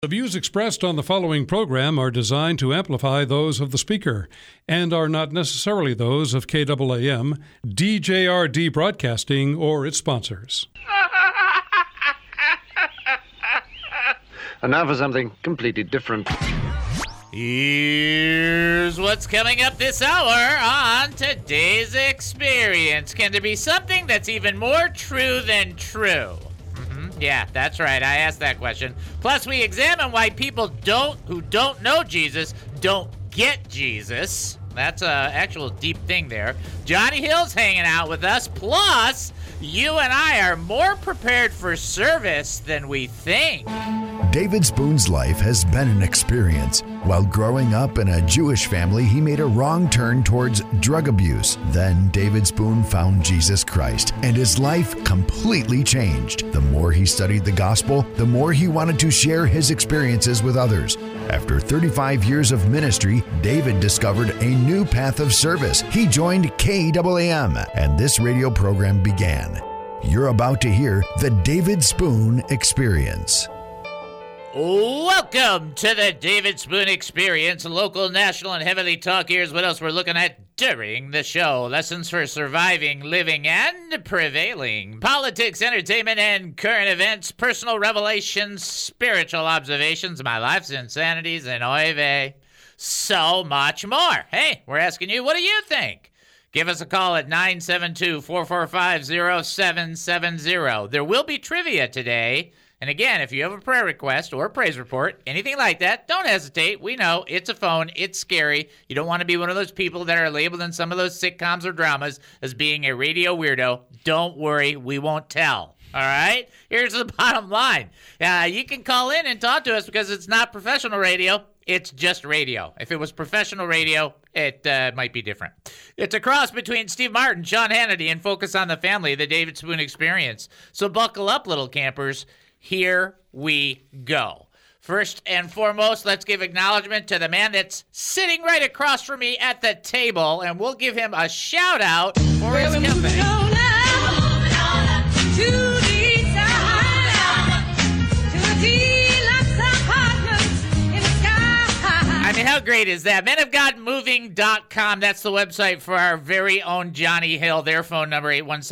The views expressed on the following program are designed to amplify those of the speaker and are not necessarily those of KAAM, DJRD Broadcasting, or its sponsors. And now for something completely different. Here's what's coming up this hour on today's experience. Can there be something that's even more true than true? Yeah, that's right. I asked that question. Plus, we examine why people who don't know Jesus don't get Jesus. That's an actual deep thing there. Johnny Hill's hanging out with us. Plus, you and I are more prepared for service than we think. David Spoon's life has been an experience. While growing up in a Jewish family, he made a wrong turn towards drug abuse. Then David Spoon found Jesus Christ, and his life completely changed. The more he studied the gospel, the more he wanted to share his experiences with others. After 35 years of ministry, David discovered a new path of service. He joined KAAM, and this radio program began. You're about to hear the David Spoon Experience. Welcome to the David Spoon Experience, local, national, and heavily talk. Here's what else we're looking at during the show. Lessons for surviving, living, and prevailing. Politics, entertainment, and current events. Personal revelations, spiritual observations, my life's insanities, and oy vey. So much more. Hey, we're asking you, what do you think? Give us a call at 972-445-0770. There will be trivia today. And again, if you have a prayer request or a praise report, anything like that, don't hesitate. We know it's a phone. It's scary. You don't want to be one of those people that are labeled in some of those sitcoms or dramas as being a radio weirdo. Don't worry. We won't tell. All right? Here's the bottom line. You can call in and talk to us because it's not professional radio. It's just radio. If it was professional radio, it might be different. It's a cross between Steve Martin, Sean Hannity, and Focus on the Family, the David Spoon Experience. So buckle up, little campers. Here we go. First and foremost, let's give acknowledgement to the man that's sitting right across from me at the table, and we'll give him a shout out for his company. I mean, how great is that? menofgodmoving.com. That's the website for our very own Johnny Hill. Their phone number,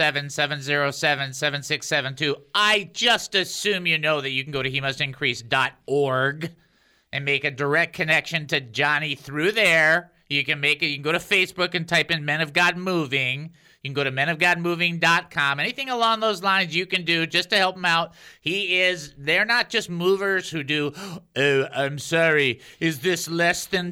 817-707-7672. I just assume you know that you can go to hemustincrease.org and make a direct connection to Johnny through there. You can go to Facebook and type in Men of God Moving. You can go to menofgodmoving.com. Anything along those lines you can do just to help him out. They're not just movers who do, oh, I'm sorry, is this less than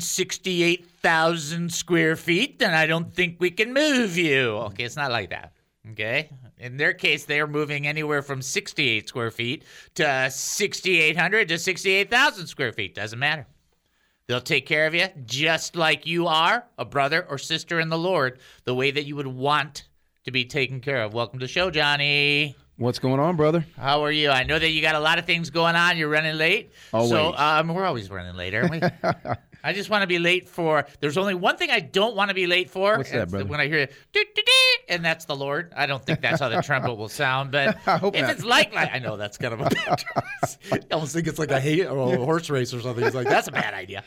68,000 square feet? Then I don't think we can move you. Okay, it's not like that. Okay? In their case, they're moving anywhere from 68 square feet to 6,800 to 68,000 square feet. Doesn't matter. They'll take care of you just like you are a brother or sister in the Lord, the way that you would want to be taken care of. Welcome to the show, Johnny. What's going on, brother? How are you? I know that you got a lot of things going on. You're running late. Always. So we're always running late, aren't we? I just want to be late there's only one thing I don't want to be late for. What's that, brother? When I hear and that's the Lord. I don't think that's how the trumpet will sound, but I hope if not. It's like I know that's kind of a bad choice. I almost think it's like a horse race or something. It's like, that's a bad idea.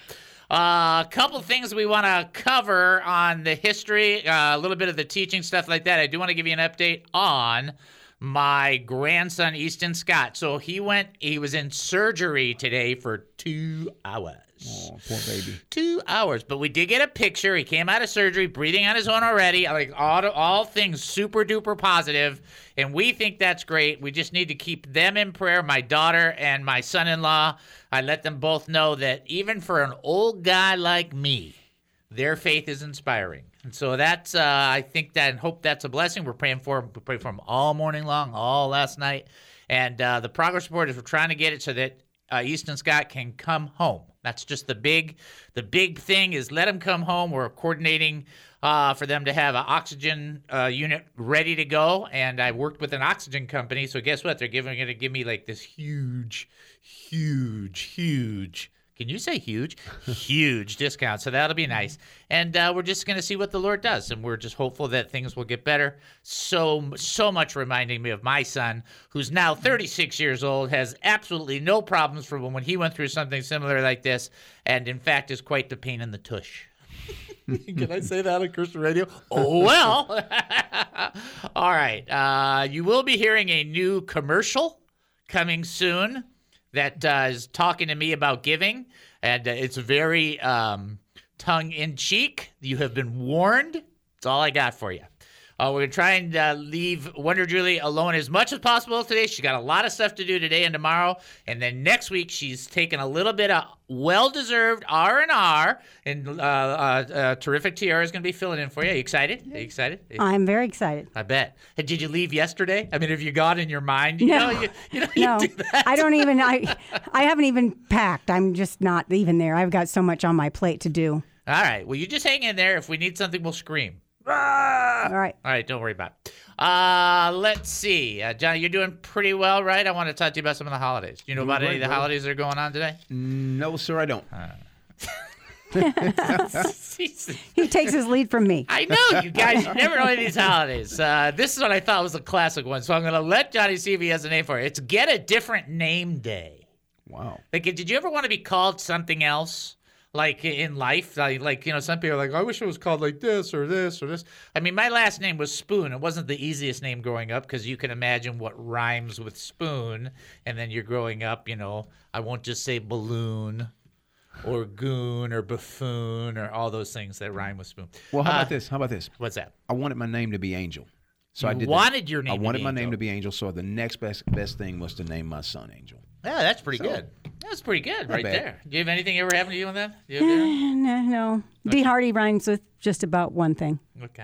A couple things we want to cover on the history, a little bit of the teaching, stuff like that. I do want to give you an update on my grandson, Easton Scott. So he was in surgery today for 2 hours. Oh, poor baby. 2 hours. But we did get a picture. He came out of surgery breathing on his own already. Like all things super duper positive. And we think that's great. We just need to keep them in prayer. My daughter and my son-in-law, I let them both know that even for an old guy like me, their faith is inspiring. And so that's, I think that and hope that's a blessing. We're praying for him. We prayed for him all morning long, all last night. And the progress report is we're trying to get it so that Easton Scott can come home. That's just the big thing is let him come home. We're coordinating for them to have an oxygen unit ready to go. And I worked with an oxygen company. So guess what? They're going to give me like this huge Can you say huge? Huge discount. So that'll be nice. And we're just going to see what the Lord does. And we're just hopeful that things will get better. So much reminding me of my son, who's now 36 years old, has absolutely no problems from when he went through something similar like this, and in fact is quite the pain in the tush. Can I say that on Christian radio? Oh, well. All right. You will be hearing a new commercial coming soon that is talking to me about giving, and it's very tongue-in-cheek. You have been warned. That's all I got for you. We're going to try and leave Wonder Julie alone as much as possible today. She's got a lot of stuff to do today and tomorrow. And then next week, she's taking a little bit of well-deserved R&R. And terrific TR is going to be filling in for you. Are you excited? Are you excited? I'm very excited. I bet. And did you leave yesterday? I mean, have you got in your mind? No. You No, do that. I don't even. I haven't even packed. I'm just not even there. I've got so much on my plate to do. All right. Well, you just hang in there. If we need something, we'll scream. All right. All right, don't worry about it. Let's see. Johnny, you're doing pretty well, right? I want to talk to you about some of the holidays. Do you know about any of the holidays that are going on today? No, sir, I don't. He takes his lead from me. I know, you guys. You never know any of these holidays. This is what I thought was a classic one, so I'm going to let Johnny see if he has a name for it. It's Get a Different Name Day. Wow. Like, did you ever want to be called something else? Like in life, like some people are like, I wish it was called like this or this or this. I mean, my last name was Spoon. It wasn't the easiest name growing up because you can imagine what rhymes with spoon. And then you're growing up, I won't just say balloon or goon or buffoon or all those things that rhyme with spoon. Well, how about this? What's that? I wanted my name to be Angel. So I did wanted your name I to wanted be my Angel. name to be Angel, so the next best thing was to name my son Angel. Yeah, that's pretty good. That's pretty good right bad. there. Do you have anything ever happen to you on that? Do you have No. D. Hardy rhymes with just about one thing. Okay.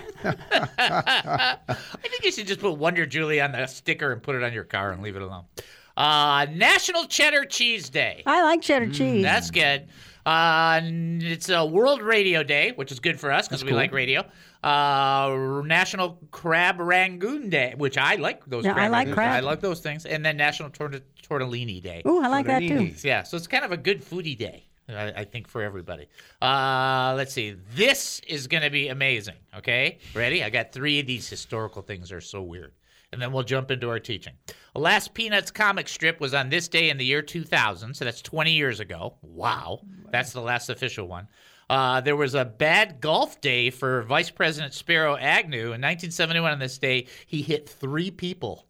I think you should just put Wonder Julie on the sticker and put it on your car and leave it alone. National Cheddar Cheese Day. I like cheddar cheese. That's good. It's a World Radio Day, which is good for us because we cool. like radio. National Crab Rangoon Day, which I like those. Yeah, I like rangoons. crab. I like those things. And then National Tortellini Day. Ooh, I like that too. Tortellinis. Yeah, so it's kind of a good foodie day, I think, for everybody. Let's see. This is going to be amazing, okay? Ready? I got 3 of these historical things that are so weird. And then we'll jump into our teaching. The last Peanuts comic strip was on this day in the year 2000, so that's 20 years ago. Wow. That's the last official one. There was a bad golf day for Vice President Spiro Agnew. In 1971 on this day, he hit 3 people.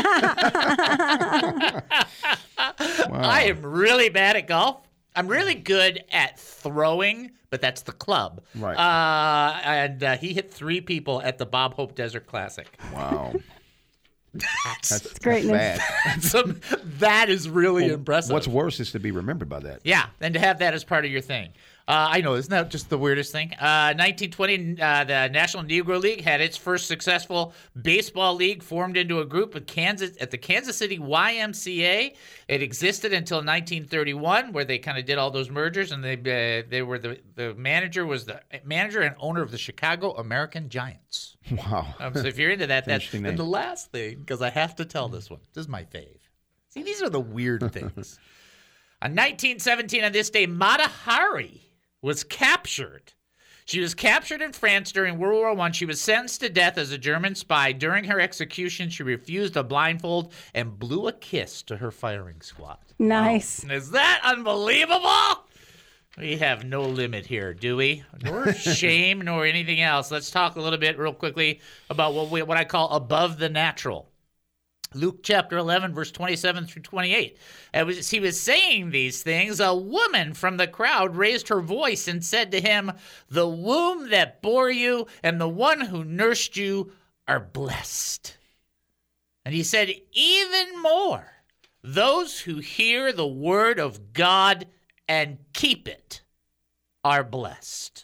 I am really bad at golf. I'm really good at throwing, but that's the club. Right. And he hit 3 people at the Bob Hope Desert Classic. Wow. That's greatness. Bad. that is really impressive. What's worse is to be remembered by that. Yeah, and to have that as part of your thing. I know, isn't that just the weirdest thing? 1920, the National Negro League had its first successful baseball league formed into a group at the Kansas City YMCA. It existed until 1931, where they kind of did all those mergers, and they were the manager was the manager and owner of the Chicago American Giants. Wow. So if you're into that, that's interesting and name. the last thing, because I have to tell this one. This is my fave. See, these are the weird things. On 1917, on this day, Mata Hari was captured. She was captured in France during World War I. She was sentenced to death as a German spy. During her execution, she refused a blindfold and blew a kiss to her firing squad. Nice. Wow. Is that unbelievable? We have no limit here, do we? Nor shame, nor anything else. Let's talk a little bit real quickly about what I call above the natural. Luke chapter 11, verse 27 through 28. As he was saying these things, a woman from the crowd raised her voice and said to him, "The womb that bore you and the one who nursed you are blessed." And he said, "Even more, those who hear the word of God and keep it are blessed."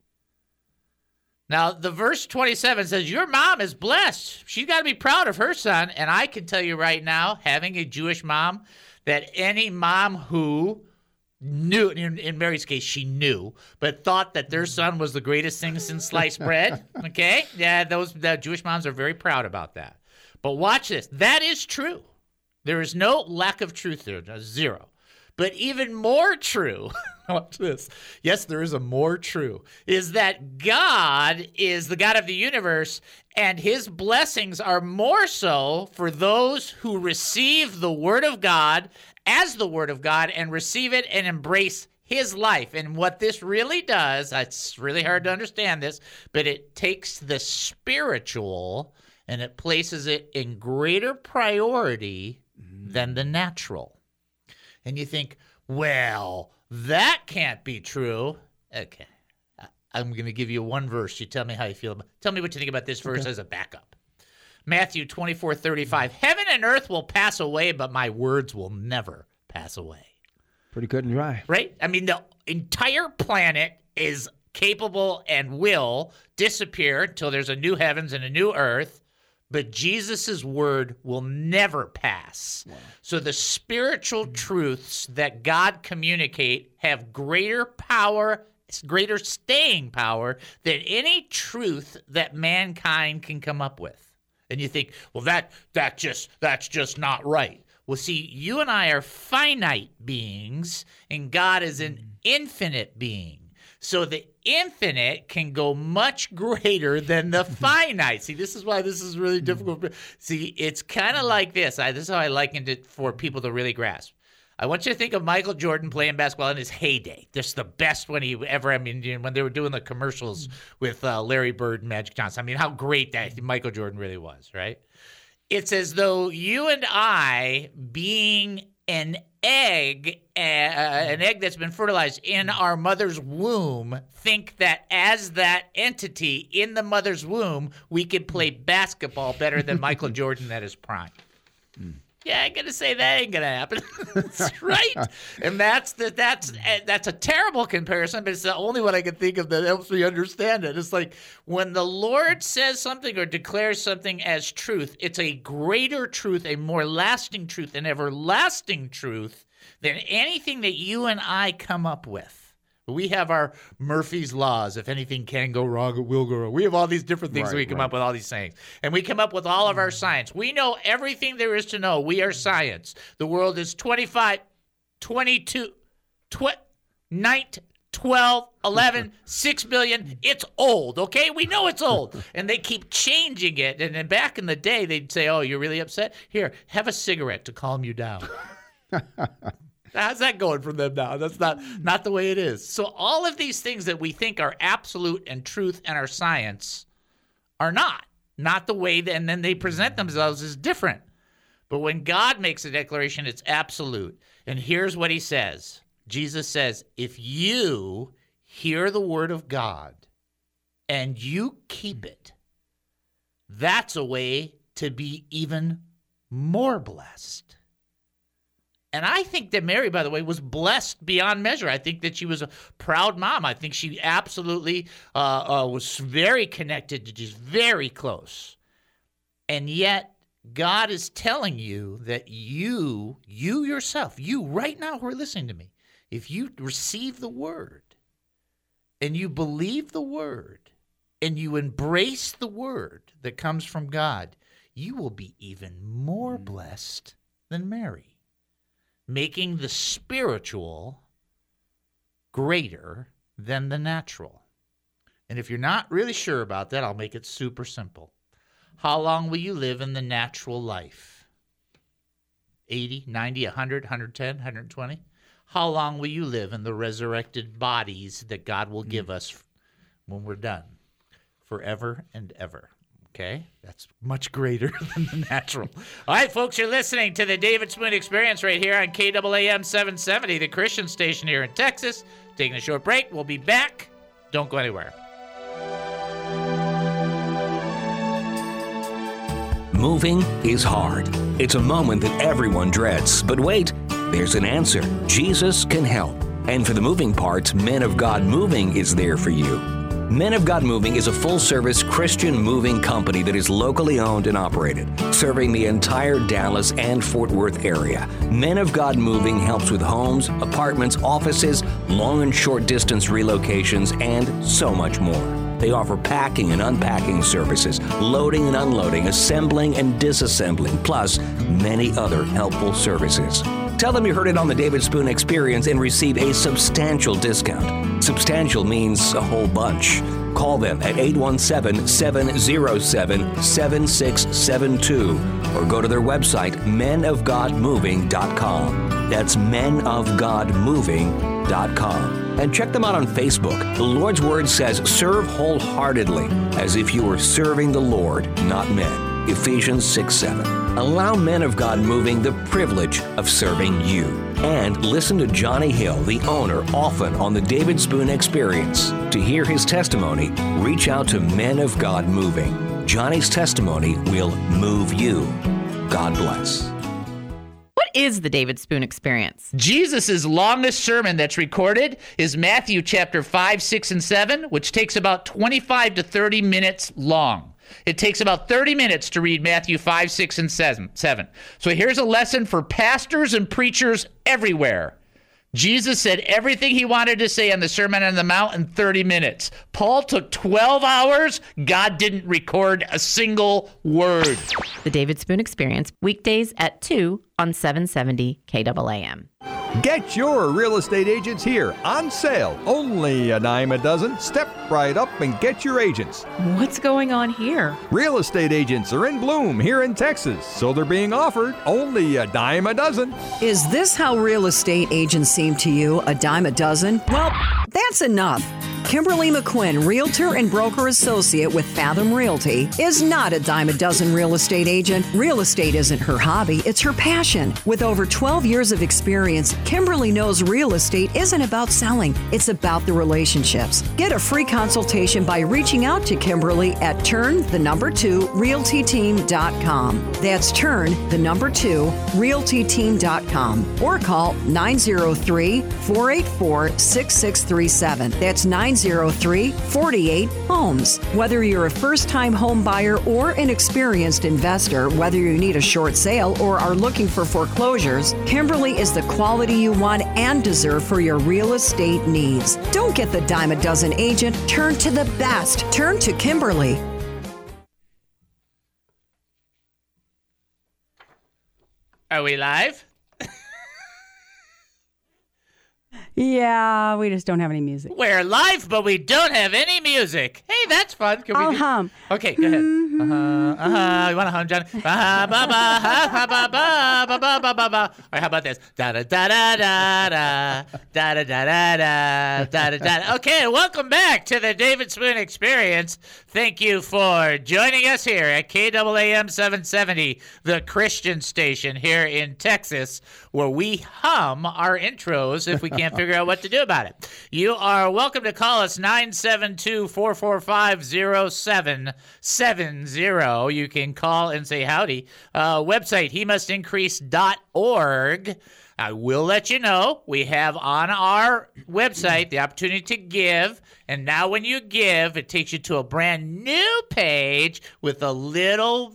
Now, the verse 27 says, your mom is blessed. She's got to be proud of her son. And I can tell you right now, having a Jewish mom, that any mom who knew, in Mary's case, she knew, but thought that their son was the greatest thing since sliced bread, okay? Yeah, the Jewish moms are very proud about that. But watch this. That is true. There is no lack of truth there, zero. But even more true, watch this. Yes, there is a more true, is that God is the God of the universe, and his blessings are more so for those who receive the word of God as the word of God and receive it and embrace his life. And what this really does, it's really hard to understand this, but it takes the spiritual and it places it in greater priority than the natural. And you think, well, that can't be true. Okay. I'm going to give you one verse. You tell me how you feel. Tell me what you think about this verse as a backup. Matthew 24:35. Heaven and earth will pass away, but my words will never pass away. Pretty cut and dry. Right? I mean, the entire planet is capable and will disappear until there's a new heavens and a new earth. But Jesus' word will never pass. Wow. So the spiritual truths that God communicate have greater power, greater staying power than any truth that mankind can come up with. And you think, well, that's just not right. Well, see, you and I are finite beings, and God is an infinite being. So the infinite can go much greater than the finite. See, this is why this is really difficult. See, it's kind of like this. This is how I likened it for people to really grasp. I want you to think of Michael Jordan playing basketball in his heyday. Just the best when he ever, I mean, when they were doing the commercials with Larry Bird and Magic Johnson. I mean, how great that Michael Jordan really was, right? It's as though you and I, being an egg that's been fertilized in our mother's womb, think that as that entity in the mother's womb, we could play basketball better than Michael Jordan at his prime. Yeah, I'm gonna say that ain't gonna happen. That's right, and that's a terrible comparison, but it's the only one I can think of that helps me understand it. It's like when the Lord says something or declares something as truth, it's a greater truth, a more lasting truth, an everlasting truth than anything that you and I come up with. We have our Murphy's Laws. If anything can go wrong, it will go wrong. We have all these different things we come up with, all these sayings. And we come up with all of our science. We know everything there is to know. We are science. The world is 25, 22, 9, 12, 11, 6 billion. It's old, okay? We know it's old. And they keep changing it. And then back in the day, they'd say, oh, you're really upset? Here, have a cigarette to calm you down. How's that going for them now? That's not the way it is. So all of these things that we think are absolute and truth and are science are not the way, and then they present themselves as different. But when God makes a declaration, it's absolute. And here's what he says. Jesus says, if you hear the word of God and you keep it, that's a way to be even more blessed. And I think that Mary, by the way, was blessed beyond measure. I think that she was a proud mom. I think she absolutely was very connected to Jesus, very close. And yet, God is telling you that you yourself, you right now who are listening to me, if you receive the word and you believe the word and you embrace the word that comes from God, you will be even more blessed than Mary. Making the spiritual greater than the natural. And if you're not really sure about that, I'll make it super simple. How long will you live in the natural life? 80, 90, 100, 110, 120? How long will you live in the resurrected bodies that God will give us when we're done? Forever and ever. Okay, that's much greater than the natural. All right, folks, you're listening to the David Spoon Experience right here on KAAM 770, the Christian station here in Texas. Taking a short break. We'll be back. Don't go anywhere. Moving is hard. It's a moment that everyone dreads. But wait, there's an answer. Jesus can help. And for the moving parts, Men of God Moving is there for you. Men of God Moving is a full-service Christian moving company that is locally owned and operated, serving the entire Dallas and Fort Worth area. Men of God Moving helps with homes, apartments, offices, long and short distance relocations, and so much more. They offer packing and unpacking services, loading and unloading, assembling and disassembling, plus many other helpful services. Tell them you heard it on the David Spoon Experience and receive a substantial discount. Substantial means a whole bunch. Call them at 817-707-7672 or go to their website, menofgodmoving.com. That's menofgodmoving.com. And check them out on Facebook. The Lord's Word says, serve wholeheartedly, as if you were serving the Lord, not men. Ephesians 6:7. Allow Men of God Moving the privilege of serving you. And listen to Johnny Hill, the owner, often on the David Spoon Experience. To hear his testimony, reach out to Men of God Moving. Johnny's testimony will move you. God bless. What is the David Spoon Experience? Jesus' longest sermon that's recorded is Matthew chapter 5, 6, and 7, which takes about 25 to 30 minutes long. It takes about 30 minutes to read Matthew 5, 6, and 7. So here's a lesson for pastors and preachers everywhere. Jesus said everything he wanted to say on the Sermon on the Mount in 30 minutes. Paul took 12 hours. God didn't record a single word. The David Spoon Experience, weekdays at 2 on 770 KAAM. Get your real estate agents here on sale. Only a dime a dozen. Step right up and get your agents. What's going on here? Real estate agents are in bloom here in Texas, so they're being offered only a dime a dozen. Is this how real estate agents seem to you, a dime a dozen? Well, that's enough. Kimberly McQuinn, Realtor and Broker Associate with Fathom Realty, is not a dime a dozen real estate agent. Real estate isn't her hobby, it's her passion. With over 12 years of experience, Kimberly knows real estate isn't about selling, it's about the relationships. Get a free consultation by reaching out to Kimberly at turn2realtyteam.com. That's turn2realtyteam.com or call 903-484-6637. That's 903-48-HOMES. Whether you're a first-time home buyer or an experienced investor, whether you need a short sale or are looking for foreclosures, Kimberly is the quality you want and deserve for your real estate needs. Don't get the dime a dozen agent. Turn to the best. Turn to Kimberly. Are we live? Yeah, we just don't have any music. We're live, but we don't have any music. Hey, that's fun. Can we I'll hum. Okay, go ahead. You want to hum, John? Ba ba ba ba ba ba ba ba ba ba. All right, how about this? Da da da da da da da da da da da da. Okay, welcome back to the David Spoon Experience. Thank you for joining us here at KAAM 770, the Christian station here in Texas, where we hum our intros if we can't figure out what to do about it. You are welcome to call us 972-445-0770. You can call and say howdy. Website, hemustincrease.org. I will let you know we have on our website the opportunity to give, and now when you give, it takes you to a brand new page with a little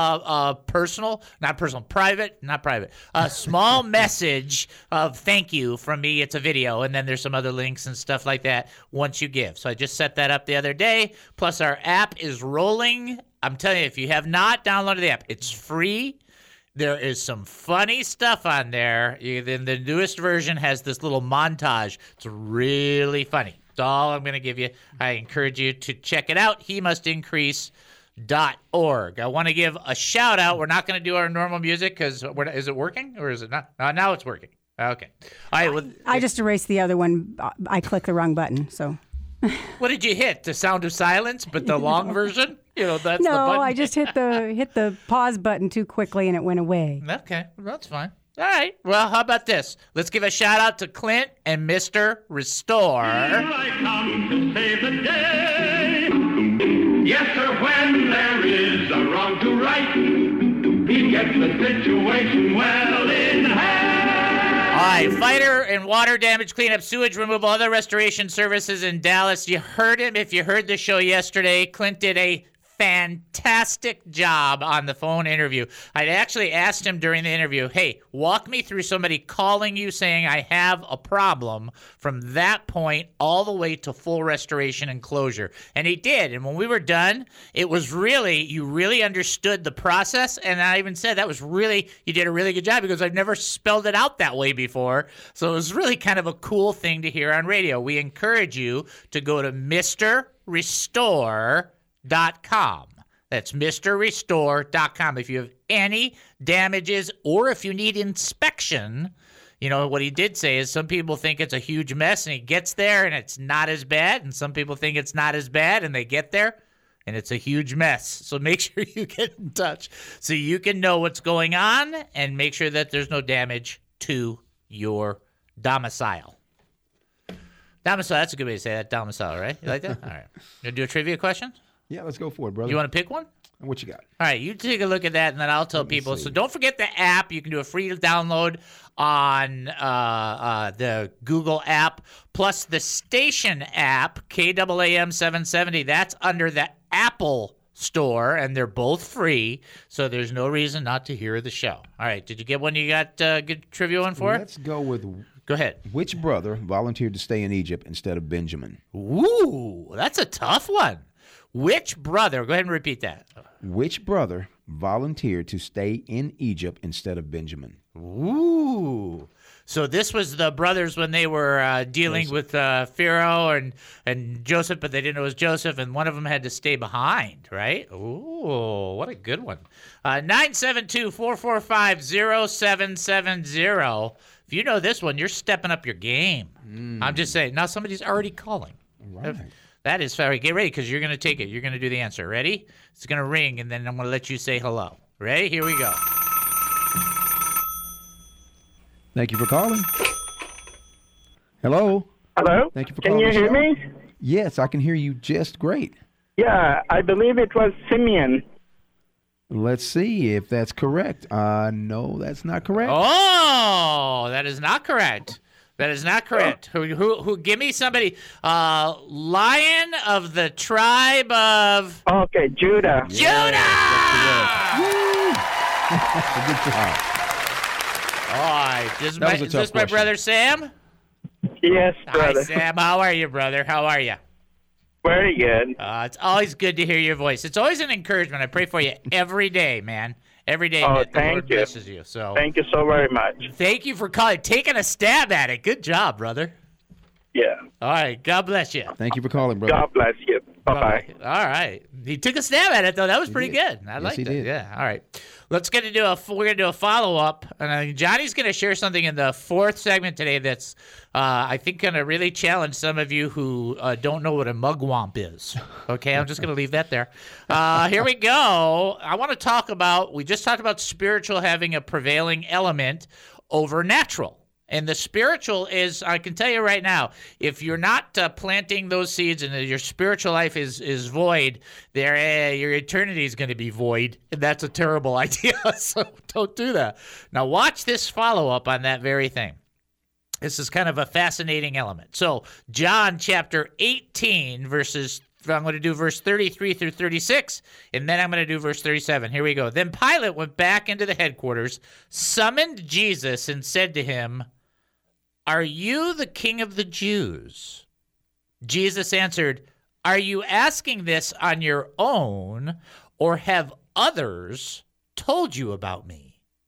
small message of thank you from me. It's a video, and then there's some other links and stuff like that once you give. So I just set that up the other day. Plus, our app is rolling. I'm telling you, if you have not downloaded the app, it's free. There is some funny stuff on there. Then the newest version has this little montage. It's really funny. That's all I'm going to give you. I encourage you to check it out. HeMustIncrease.org. I want to give a shout out. We're not going to do our normal music because is it working or is it not? Now it's working. Okay. All right. Well, I just erased the other one. I clicked the wrong button. So. What did you hit? The sound of silence, but the long version? That's the button. No, I just hit the pause button too quickly and it went away. Okay, well, that's fine. All right. Well, how about this? Let's give a shout out to Clint and Mr. Restore. Here I come to save the day. Yes, sir, when there is a wrong to right, he gets the situation well in hand. All right, fighter and water damage cleanup, sewage removal, other restoration services in Dallas. You heard him. If you heard the show yesterday, Clint did a fantastic job on the phone interview. I actually asked him during the interview, hey, walk me through somebody calling you saying I have a problem from that point all the way to full restoration and closure. And he did. And when we were done, it was really, you really understood the process. And I even said that was really, you did a really good job because I've never spelled it out that way before. So it was really kind of a cool thing to hear on radio. We encourage you to go to MrRestore.com. That's MrRestore.com. If you have any damages or if you need inspection, you know, what he did say is some people think it's a huge mess and he gets there and it's not as bad. And some people think it's not as bad and they get there and it's a huge mess. So make sure you get in touch so you can know what's going on and make sure that there's no damage to your domicile. Domicile, that's a good way to say that. Domicile, right? You like that? All right. You want to do a trivia question? Yeah, let's go for it, brother. You want to pick one? What you got? All right, you take a look at that, and then I'll tell people. So don't forget the app. You can do a free download on the Google app, plus the station app, KAAM 770. That's under the Apple Store, and they're both free, so there's no reason not to hear the show. All right, did you get one you got good trivia one for? Let's go with... Go ahead. Which brother volunteered to stay in Egypt instead of Benjamin? Ooh, that's a tough one. Which brother? Go ahead and repeat that. Which brother volunteered to stay in Egypt instead of Benjamin? Ooh. So this was the brothers when they were dealing with Pharaoh and Joseph, but they didn't know it was Joseph, and one of them had to stay behind, right? Ooh, what a good one. 972-445-0770. If you know this one, you're stepping up your game. I'm just saying. Now somebody's already calling. Right. That is very. Get ready because you're going to take it. You're going to do the answer. Ready? It's going to ring, and then I'm going to let you say hello. Ready? Here we go. Thank you for calling. Hello? Hello? Thank you for Can calling. you hear me? Yes, I can hear you just great. Yeah, I believe it was Simeon. Let's see if that's correct. No, that's not correct. Oh, that is not correct. That is not correct. Who? Give me somebody. Lion of the tribe of. Okay, Judah. Judah. Good job. All right. Is That was a tough this my question. brother Sam? Yes, brother. Hi, Sam. How are you, brother? How are you? Very good. It's always good to hear your voice. It's always an encouragement. I pray for you every day, man. Every day Oh, that the thank Lord you. blesses you. So Thank you so very much. thank you for calling, taking a stab at it. Good job, brother. Yeah. All right. God bless you. Thank you for calling, brother. God bless you. Bye-bye. All right. He took a stab at it though. That was pretty good. I liked he it. did. Yeah. All right. Let's get to we're gonna do a follow up, and Johnny's gonna share something in the fourth segment today that's I think gonna really challenge some of you who don't know what a mugwump is. Okay, I'm just gonna leave that there. Here we go. I want to talk about. We just talked about spiritual having a prevailing element over natural. And the spiritual is, I can tell you right now, if you're not planting those seeds and your spiritual life is void, your eternity is going to be void. And that's a terrible idea, so don't do that. Now watch this follow-up on that very thing. This is kind of a fascinating element. So John chapter 18, I'm going to do verse 33 through 36, and then I'm going to do verse 37. Here we go. Then Pilate went back into the headquarters, summoned Jesus, and said to him, "Are you the king of the Jews?" Jesus answered, "Are you asking this on your own, or have others told you about me?"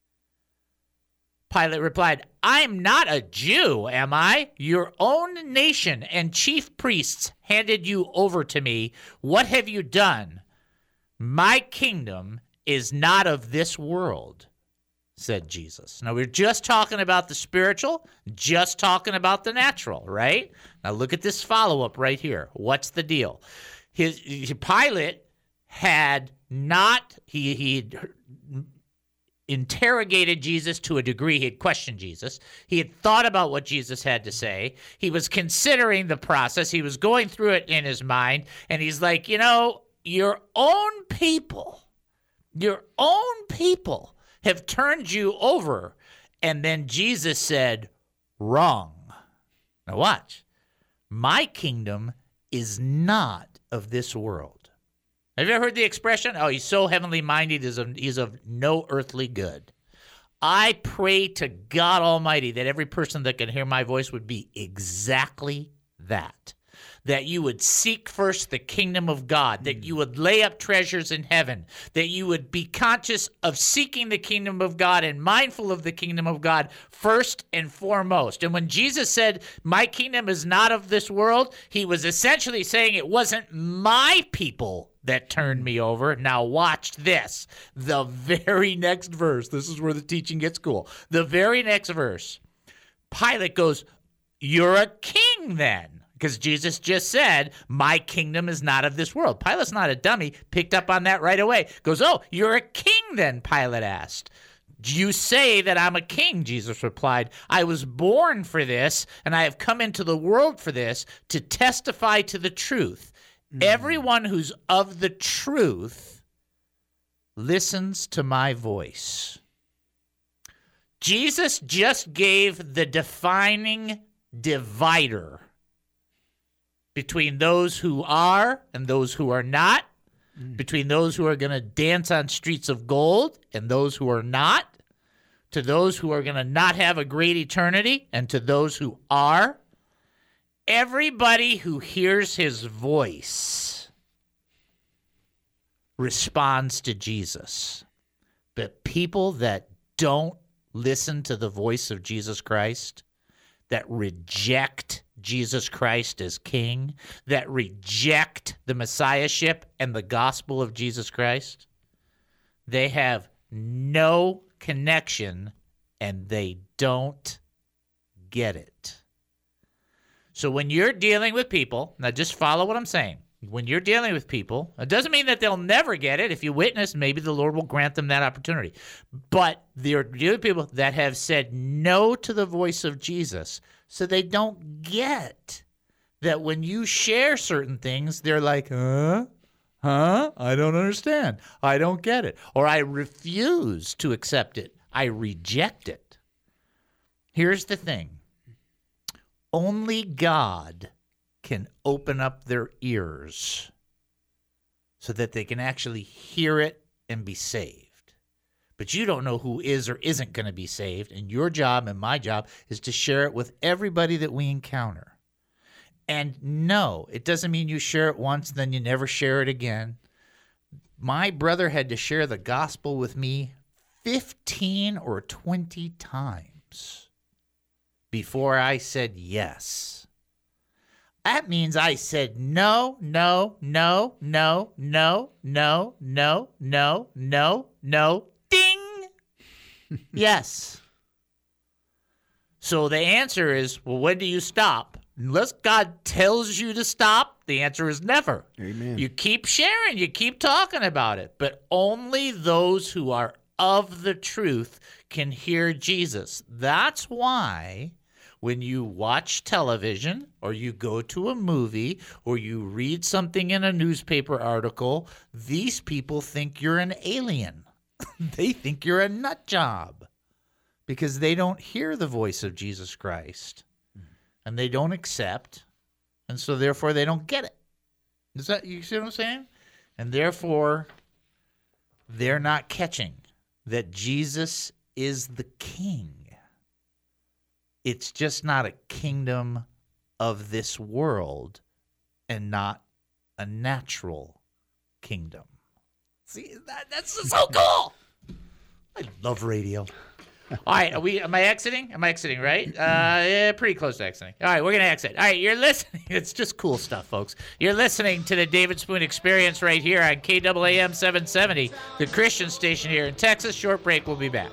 Pilate replied, "I'm not a Jew, am I? Your own nation and chief priests handed you over to me. What have you done? My kingdom is not of this world," said Jesus. Now, we're just talking about the spiritual, just talking about the natural, right? Now, look at this follow-up right here. What's the deal? Pilate had not, he interrogated Jesus to a degree. He had questioned Jesus. He had thought about what Jesus had to say. He was considering the process. He was going through it in his mind, and he's like, your own people have turned you over. And then Jesus said, wrong. Now watch. My kingdom is not of this world. Have you ever heard the expression? Oh, he's so heavenly minded, he's of no earthly good. I pray to God Almighty that every person that can hear my voice would be exactly that. That you would seek first the kingdom of God, that you would lay up treasures in heaven, that you would be conscious of seeking the kingdom of God and mindful of the kingdom of God first and foremost. And when Jesus said, my kingdom is not of this world, he was essentially saying it wasn't my people that turned me over. Now watch this. The very next verse, this is where the teaching gets cool. The very next verse, Pilate goes, you're a king then. Because Jesus just said, my kingdom is not of this world. Pilate's not a dummy. Picked up on that right away. Goes, oh, you're a king then, Pilate asked. You say that I'm a king, Jesus replied. I was born for this, and I have come into the world for this, to testify to the truth. Everyone who's of the truth listens to my voice. Jesus just gave the defining divider between those who are and those who are not, between those who are going to dance on streets of gold and those who are not, to those who are going to not have a great eternity and to those who are. Everybody who hears his voice responds to Jesus. But people that don't listen to the voice of Jesus Christ, that reject Jesus Christ as king, that reject the messiahship and the gospel of Jesus Christ, they have no connection and they don't get it. So when you're dealing with people, now just follow what I'm saying. When you're dealing with people, it doesn't mean that they'll never get it. If you witness, maybe the Lord will grant them that opportunity. But they're dealing with people that have said no to the voice of Jesus, so they don't get that when you share certain things, they're like, huh? I don't understand. I don't get it. Or I refuse to accept it. I reject it. Here's the thing. Only God can open up their ears so that they can actually hear it and be saved. But you don't know who is or isn't going to be saved, and your job and my job is to share it with everybody that we encounter. And no, it doesn't mean you share it once, then you never share it again. My brother had to share the gospel with me 15 or 20 times before I said yes. That means I said no, no, no, no, no, no, no, no, no, no, ding. Yes. So the answer is, well, when do you stop? Unless God tells you to stop, the answer is never. Amen. You keep sharing, you keep talking about it, but only those who are of the truth can hear Jesus. That's why when you watch television or you go to a movie or you read something in a newspaper article, these people think you're an alien. They think you're a nut job because they don't hear the voice of Jesus Christ and they don't accept, and so therefore they don't get it. Is that, you see what I'm saying? And therefore they're not catching that Jesus is the king. It's just not a kingdom of this world and not a natural kingdom. See, that's so cool. I love radio. All right, am I exiting? Am I exiting, right? Yeah, pretty close to exiting. All right, we're going to exit. All right, you're listening. It's just cool stuff, folks. You're listening to the David Spoon Experience right here on KAAM 770, the Christian station here in Texas. Short break. We'll be back.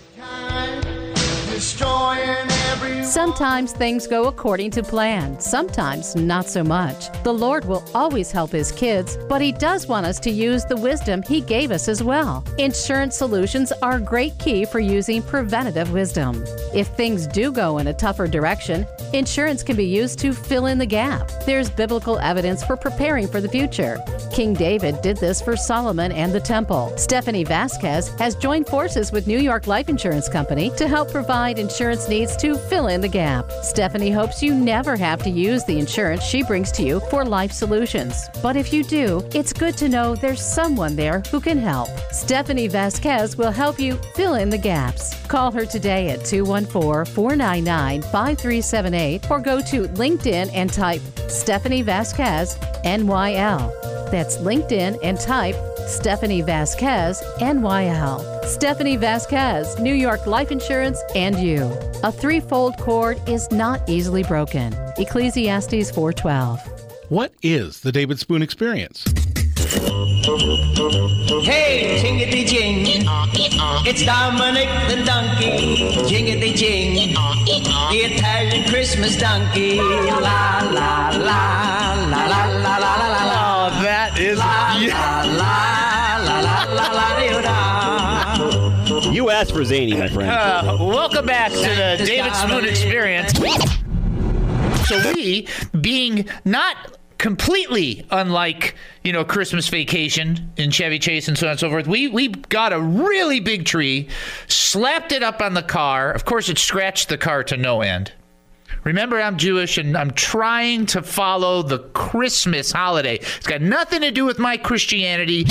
Sometimes things go according to plan, sometimes not so much. The Lord will always help His kids, but He does want us to use the wisdom He gave us as well. Insurance solutions are a great key for using preventative wisdom. If things do go in a tougher direction, insurance can be used to fill in the gap. There's biblical evidence for preparing for the future. King David did this for Solomon and the temple. Stephanie Vasquez has joined forces with New York Life Insurance Company to help provide insurance needs to fill in the gap. Stephanie hopes you never have to use the insurance she brings to you for life solutions. But if you do, it's good to know there's someone there who can help. Stephanie Vasquez will help you fill in the gaps. Call her today at 214-499-5378 or go to LinkedIn and type Stephanie Vasquez NYL. That's LinkedIn and type Stephanie Vasquez NYL. Stephanie Vasquez, New York Life Insurance, and you. A threefold cord is not easily broken. Ecclesiastes 4:12. What is the David Spoon Experience? Hey, jingity jing, it's Dominic the donkey. Jingity jing, the Italian Christmas donkey. La la la la la la la la la. Oh, that is You asked for zany, my friend. Welcome back to the David Spoon Experience. So we, being not completely unlike, Christmas Vacation in Chevy Chase and so on and so forth, we got a really big tree, slapped it up on the car. Of course, it scratched the car to no end. Remember, I'm Jewish, and I'm trying to follow the Christmas holiday. It's got nothing to do with my Christianity.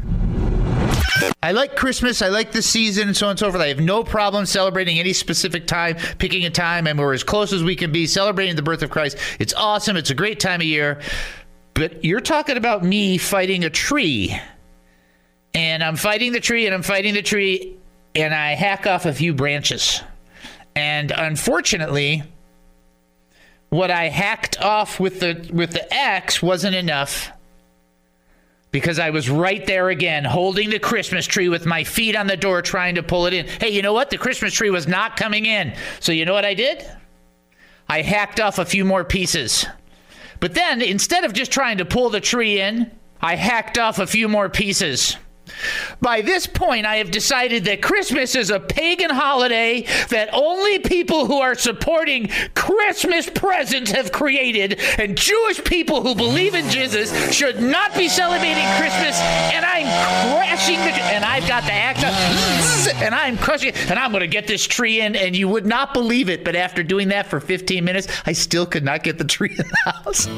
I like Christmas. I like the season and so on and so forth. I have no problem celebrating any specific time, picking a time, and we're as close as we can be celebrating the birth of Christ. It's awesome. It's a great time of year. But you're talking about me fighting a tree. And I'm fighting the tree, and I'm fighting the tree, and I hack off a few branches. And unfortunately, what I hacked off with the axe wasn't enough. Because I was right there again, holding the Christmas tree with my feet on the door, trying to pull it in. Hey, you know what? The Christmas tree was not coming in. So you know what I did? I hacked off a few more pieces. But then, instead of just trying to pull the tree in, I hacked off a few more pieces. By this point, I have decided that Christmas is a pagan holiday that only people who are supporting Christmas presents have created, and Jewish people who believe in Jesus should not be celebrating Christmas, and I'm crashing and I've got the act up, and I'm crushing it, and I'm going to get this tree in, and you would not believe it, but after doing that for 15 minutes, I still could not get the tree in the house.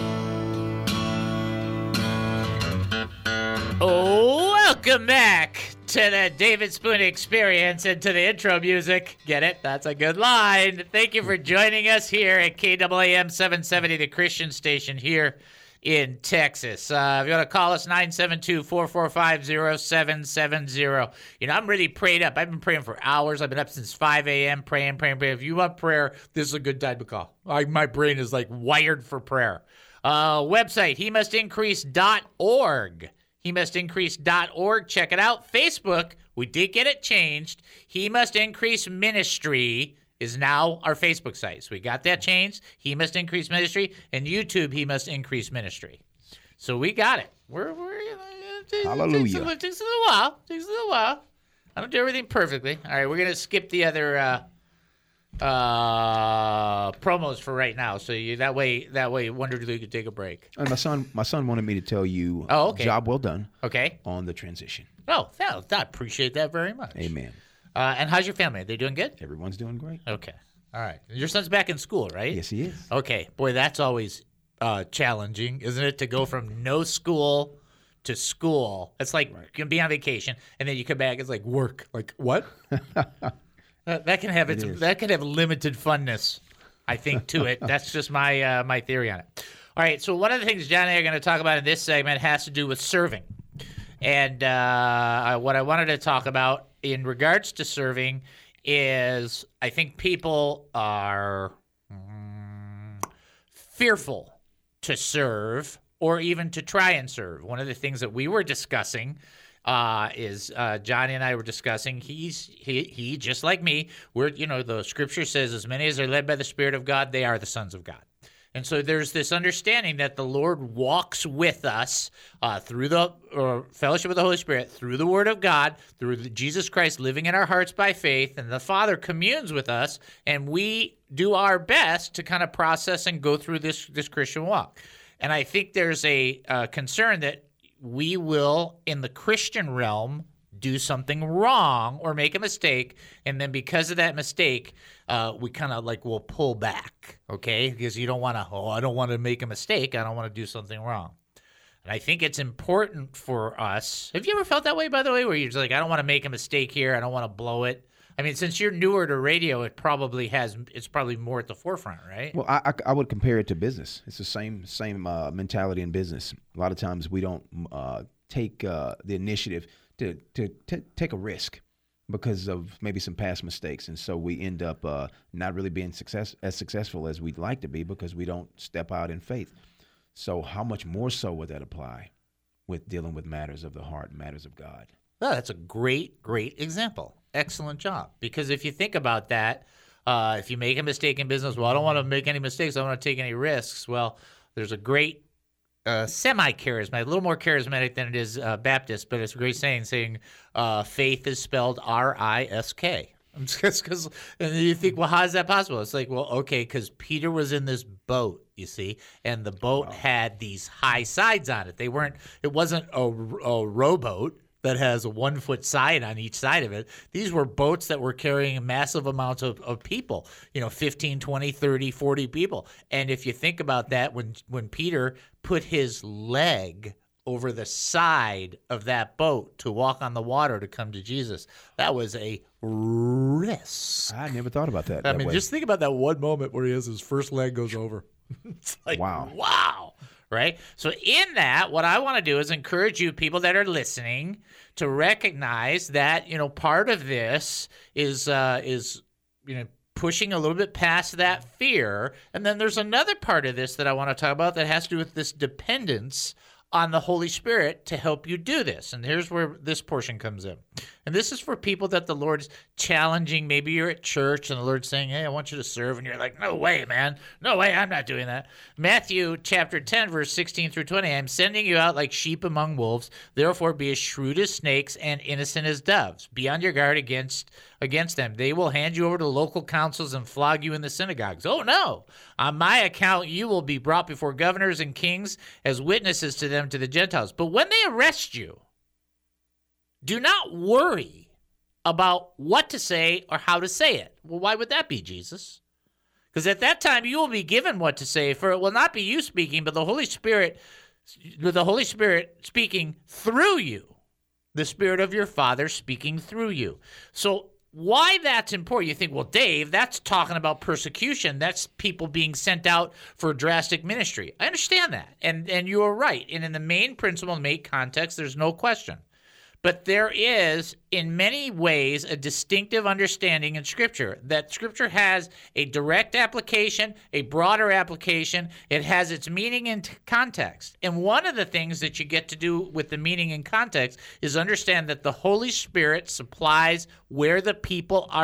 Welcome back to the David Spoon Experience and to the intro music. Get it? That's a good line. Thank you for joining us here at KAAM 770, the Christian station here in Texas. If you want to call us, 972-445-0770. I'm really prayed up. I've been praying for hours. I've been up since 5 a.m. praying. If you want prayer, this is a good time to call. My brain is wired for prayer. Website, HeMustIncrease.org. HeMustIncrease.org. Check it out. Facebook, we did get it changed. He Must Increase Ministry is now our Facebook site. So we got that changed. He Must Increase Ministry. And YouTube, He Must Increase Ministry. So we got it. We're Hallelujah. It takes a little while. I don't do everything perfectly. All right, we're going to skip the other promos for right now, so that way Wonderly could take a break. And my son wanted me to tell you, okay. Job well done. Okay. On the transition. Oh, I appreciate that very much. Amen. And how's your family? Are they doing good? Everyone's doing great. Okay. All right. Your son's back in school, right? Yes, he is. Okay. Boy, that's always challenging, isn't it? To go from no school to school. It's like you can be on vacation, and then you come back, it's like work. Like, what? That can have limited funness, I think, to it. That's just my my theory on it. All right, so one of the things John and I are going to talk about in this segment has to do with serving. And what I wanted to talk about in regards to serving is I think people are fearful to serve or even to try and serve. One of the things that we were discussing is Johnny and I were discussing. He just like me. The scripture says, as many as are led by the Spirit of God, they are the sons of God. And so there's this understanding that the Lord walks with us through the fellowship of the Holy Spirit, through the Word of God, through Jesus Christ living in our hearts by faith, and the Father communes with us, and we do our best to kind of process and go through this Christian walk. And I think there's a concern that we will, in the Christian realm, do something wrong or make a mistake, and then because of that mistake, we kind of like will pull back, okay? Because you don't want to, I don't want to make a mistake. I don't want to do something wrong. And I think it's important for us. Have you ever felt that way, by the way, where you're just like, I don't want to make a mistake here. I don't want to blow it. I mean, since you're newer to radio, it's probably more at the forefront, right? Well, I would compare it to business. It's the same mentality in business. A lot of times we don't take the initiative to take a risk because of maybe some past mistakes, and so we end up not really being as successful as we'd like to be because we don't step out in faith. So how much more so would that apply with dealing with matters of the heart, matters of God? Oh, that's a great example. Excellent job. Because if you think about that, if you make a mistake in business, well, I don't want to make any mistakes. I don't want to take any risks. Well, there's a great semi-charismatic, a little more charismatic than it is Baptist, but it's a great saying faith is spelled R-I-S-K. Because and you think, well, how is that possible? It's like, well, okay, because Peter was in this boat, you see, and the boat had these high sides on it. It wasn't a rowboat that has a 1 foot side on each side of it. These were boats that were carrying massive amounts of people, 15, 20, 30, 40 people. And if you think about that, when Peter put his leg over the side of that boat to walk on the water to come to Jesus, that was a risk. I never thought about that. I mean, just think about that one moment where his first leg goes over. It's like, wow. Right? So in that, what I want to do is encourage you, people that are listening, to recognize that, part of this is pushing a little bit past that fear. And then there's another part of this that I want to talk about that has to do with this dependence on the Holy Spirit to help you do this. And here's where this portion comes in. And this is for people that the Lord's challenging. Maybe you're at church and the Lord's saying, hey, I want you to serve. And you're like, no way, man. No way, I'm not doing that. Matthew chapter 10, verse 16 through 20. I'm sending you out like sheep among wolves. Therefore, be as shrewd as snakes and innocent as doves. Be on your guard against them. They will hand you over to local councils and flog you in the synagogues. Oh, no. On my account, you will be brought before governors and kings as witnesses to them, to the Gentiles. But when they arrest you, do not worry about what to say or how to say it. Well, why would that be, Jesus? Because at that time you will be given what to say, for it will not be you speaking, but the Holy Spirit speaking through you, the Spirit of your Father speaking through you. So why that's important? You think, well, Dave, that's talking about persecution. That's people being sent out for drastic ministry. I understand that, and you are right. And in the main principle, main context, there's no question. But there is, in many ways, a distinctive understanding in Scripture that Scripture has a direct application, a broader application. It has its meaning and context. And one of the things that you get to do with the meaning and context is understand that the Holy Spirit supplies where the people are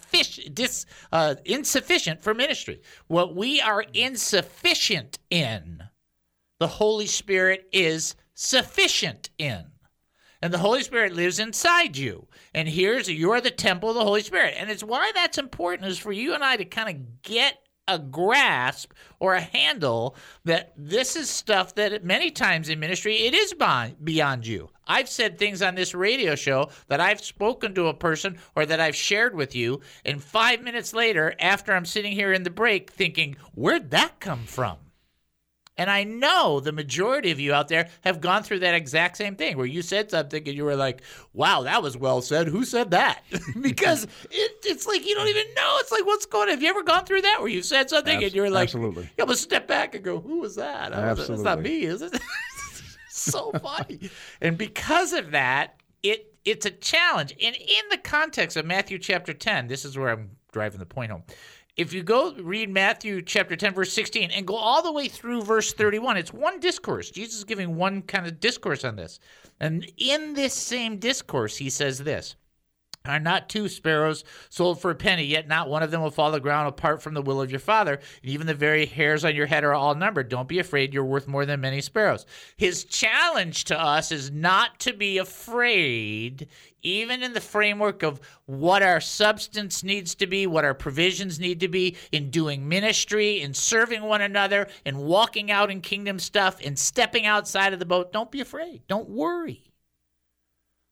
insufficient for ministry. What we are insufficient in, the Holy Spirit is sufficient in. And the Holy Spirit lives inside you. And you are the temple of the Holy Spirit. And it's why that's important is for you and I to kind of get a grasp or a handle that this is stuff that many times in ministry, it is beyond you. I've said things on this radio show that I've spoken to a person or that I've shared with you, and 5 minutes later, after I'm sitting here in the break thinking, where'd that come from? And I know the majority of you out there have gone through that exact same thing where you said something and you were like, wow, that was well said. Who said that? Because it's like you don't even know. It's like, what's going on? Have you ever gone through that where you said something and you're like, absolutely. You almost step back and go, who was that? Absolutely. It's not me, is it? So funny. And because of that, it's a challenge. And in the context of Matthew chapter 10, this is where I'm driving the point home. If you go read Matthew chapter 10, verse 16, and go all the way through verse 31, it's one discourse. Jesus is giving one kind of discourse on this. And in this same discourse, he says this, Are not 2 sparrows sold for a penny, yet not one of them will fall to the ground apart from the will of your Father. And even the very hairs on your head are all numbered. Don't be afraid. You're worth more than many sparrows. His challenge to us is not to be afraid, even in the framework of what our substance needs to be, what our provisions need to be in doing ministry, in serving one another, in walking out in kingdom stuff, in stepping outside of the boat. Don't be afraid. Don't worry.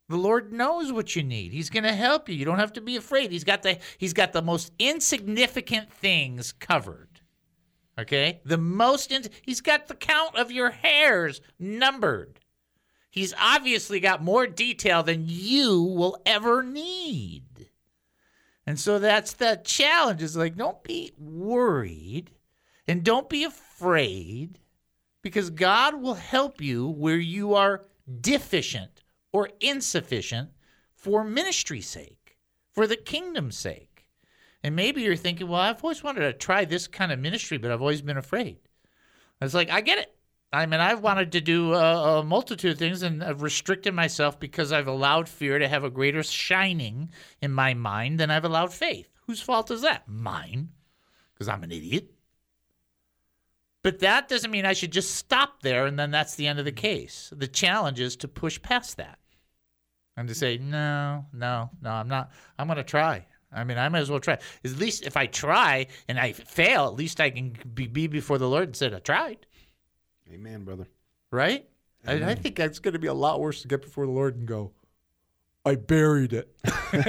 The Lord knows what you need. He's going to help you. You don't have to be afraid. He's got the most insignificant things covered. Okay? He's got the count of your hairs numbered. He's obviously got more detail than you will ever need. And so that's the challenge. Is like, don't be worried and don't be afraid, because God will help you where you are deficient or insufficient for ministry's sake, for the kingdom's sake. And maybe you're thinking, well, I've always wanted to try this kind of ministry, but I've always been afraid. It's like, I get it. I mean, I've wanted to do a multitude of things, and I've restricted myself because I've allowed fear to have a greater shining in my mind than I've allowed faith. Whose fault is that? Mine, because I'm an idiot. But that doesn't mean I should just stop there and then that's the end of the case. The challenge is to push past that and to say, no, I'm not. I'm going to try. I mean, I might as well try. At least if I try and I fail, at least I can be before the Lord and say, I tried. Amen, brother. Right? I think that's going to be a lot worse to get before the Lord and go, I buried it. And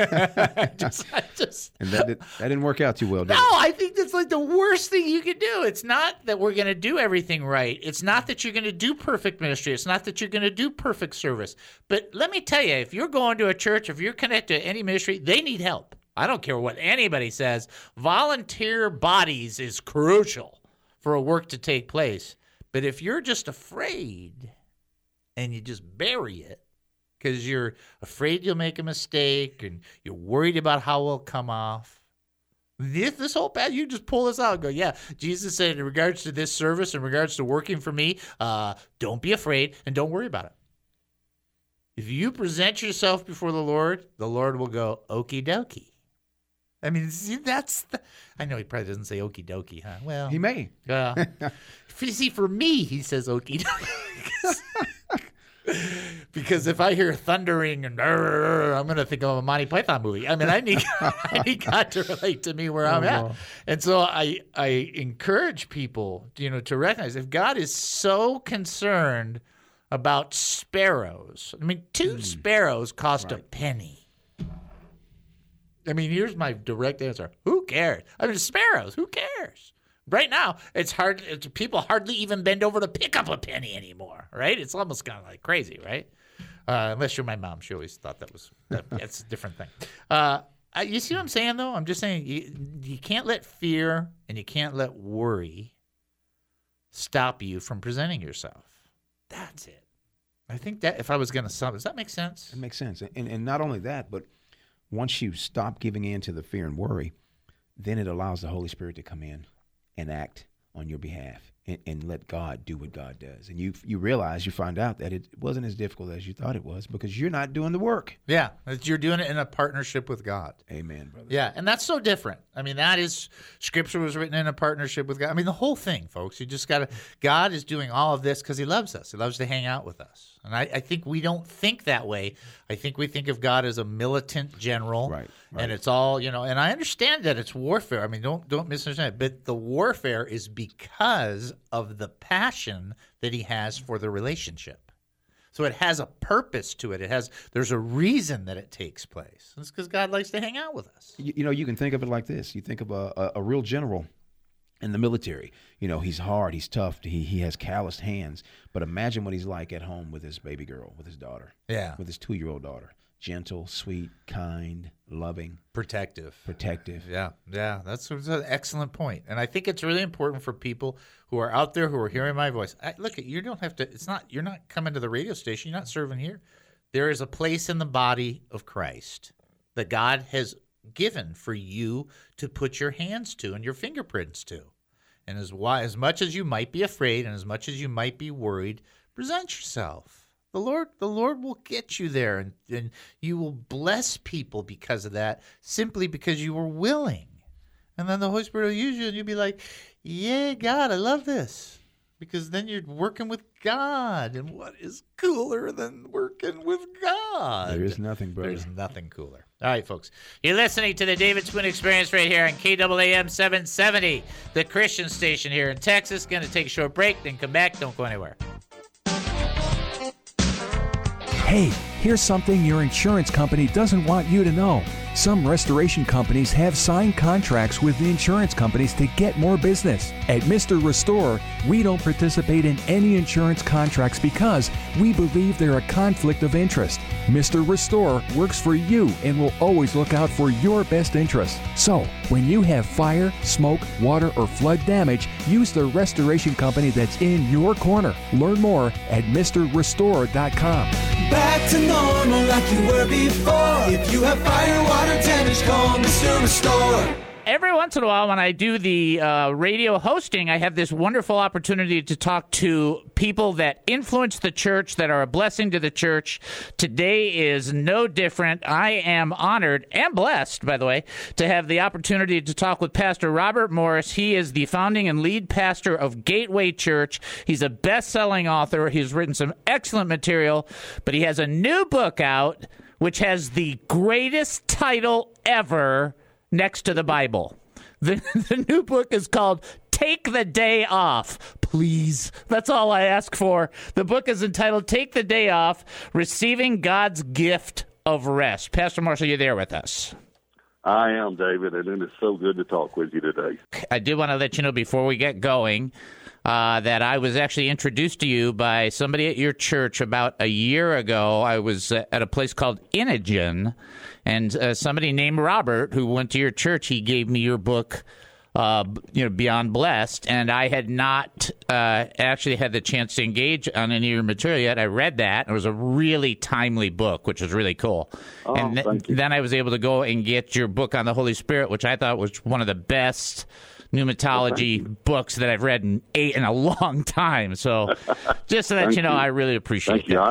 that didn't work out too well, did it? No, I think that's like the worst thing you could do. It's not that we're going to do everything right. It's not that you're going to do perfect ministry. It's not that you're going to do perfect service. But let me tell you, if you're going to a church, if you're connected to any ministry, they need help. I don't care what anybody says. Volunteer bodies is crucial for a work to take place. But if you're just afraid and you just bury it, because you're afraid you'll make a mistake and you're worried about how it'll come off. This whole path, you just pull this out and go, yeah, Jesus said in regards to this service, in regards to working for me, don't be afraid and don't worry about it. If you present yourself before the Lord will go, okie dokie. I mean, see, I know he probably doesn't say okie dokie, huh? Well, he may. See, for me, he says okie dokie. Because if I hear thundering and I'm going to think of a Monty Python movie. I mean, I need God to relate to me where I'm at. And so I encourage people, to recognize if God is so concerned about sparrows. I mean, 2 sparrows cost a penny. I mean, here's my direct answer. Who cares? I mean, sparrows, who cares? Right now, it's hard. People hardly even bend over to pick up a penny anymore, right? It's almost kind of like crazy, right? Unless you're my mom. She always thought that's a different thing. You see what I'm saying, though? I'm just saying you can't let fear and you can't let worry stop you from presenting yourself. That's it. I think that if I was going to sum, does that make sense? It makes sense. And not only that, but once you stop giving in to the fear and worry, then it allows the Holy Spirit to come in and act on your behalf and let God do what God does. And you realize, you find out that it wasn't as difficult as you thought it was because you're not doing the work. Yeah, you're doing it in a partnership with God. Amen, brother. Yeah, and that's so different. I mean, Scripture was written in a partnership with God. I mean, the whole thing, folks. You just got to, God is doing all of this because he loves us. He loves to hang out with us. And I think we don't think that way. I think we think of God as a militant general. Right. And it's all, and I understand that it's warfare. I mean, don't misunderstand it. But the warfare is because of the passion that he has for the relationship. So it has a purpose to it. There's a reason that it takes place. It's because God likes to hang out with us. You can think of it like this. You think of a real general in the military. He's hard, he's tough, he has calloused hands. But imagine what he's like at home with his baby girl, with his daughter. Yeah. With his 2-year-old daughter. Gentle, sweet, kind, loving. Protective. Yeah. That's an excellent point. And I think it's really important for people who are out there who are hearing my voice. Look, you don't have to, you're not coming to the radio station, you're not serving here. There is a place in the body of Christ that God has given for you to put your hands to and your fingerprints to. And as much as you might be afraid and as much as you might be worried, present yourself. The Lord will get you there, and you will bless people because of that, simply because you were willing. And then the Holy Spirit will use you, and you'll be like, yeah, God, I love this. Because then you're working with God, and what is cooler than working with God? There is nothing, brother. There's nothing cooler. All right, folks. You're listening to the David Spoon Experience right here on KAAM 770, the Christian station here in Texas. Going to take a short break, then come back. Don't go anywhere. Hey, here's something your insurance company doesn't want you to know. Some restoration companies have signed contracts with the insurance companies to get more business. At Mr. Restore, we don't participate in any insurance contracts because we believe they're a conflict of interest. Mr. Restore works for you and will always look out for your best interests. So, when you have fire, smoke, water, or flood damage, use the restoration company that's in your corner. Learn more at MrRestore.com. Back to normal like you were before. If you have fire, water damage, call Mr. Restore. Every once in a while when I do the radio hosting, I have this wonderful opportunity to talk to people that influence the church, that are a blessing to the church. Today is no different. I am honored and blessed, by the way, to have the opportunity to talk with Pastor Robert Morris. He is the founding and lead pastor of Gateway Church. He's a best-selling author. He's written some excellent material, but he has a new book out which has the greatest title ever next to the Bible. The new book is called Take the Day Off. Please. That's all I ask for. The book is entitled Take the Day Off, Receiving God's Gift of Rest. Pastor Marshall, you're there with us. I am, David, and it is so good to talk with you today. I do want to let you know before we get going that I was actually introduced to you by somebody at your church about a year ago. I was at a place called Inogen, and somebody named Robert, who went to your church, he gave me your book, Beyond Blessed, and I had not actually had the chance to engage on any of your material yet. I read that. It was a really timely book, which was really cool. Oh, and then I was able to go and get your book on the Holy Spirit, which I thought was one of the best pneumatology books that I've read in a long time. So just to let you know, I really appreciate it.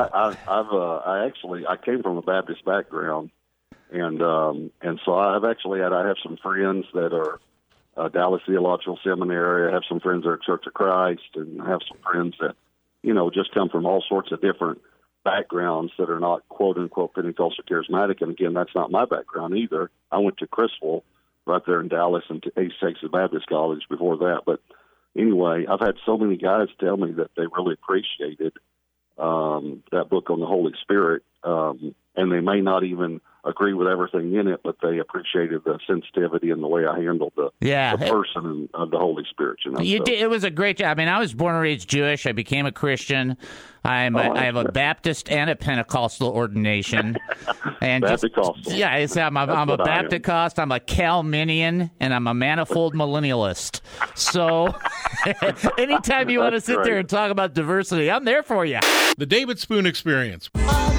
Thank you. I came from a Baptist background, and so I have some friends that are Dallas Theological Seminary. I have some friends that are Church of Christ, and I have some friends that, just come from all sorts of different backgrounds that are not quote-unquote Pentecostal charismatic. And again, that's not my background either. I went to Criswell right there in Dallas and to East Texas Baptist College before that. But anyway, I've had so many guys tell me that they really appreciated that book on the Holy Spirit, and they may not even agree with everything in it, but they appreciated the sensitivity and the way I handled the person of the Holy Spirit. It was a great job. I mean, I was born and raised Jewish. I became a Christian. I have a Baptist and a Pentecostal ordination. And Baptist-costal. I'm a Baptist. I'm a Calminian, and I'm a manifold millennialist. So anytime you want to sit there and talk about diversity, I'm there for you. The David Spoon Experience.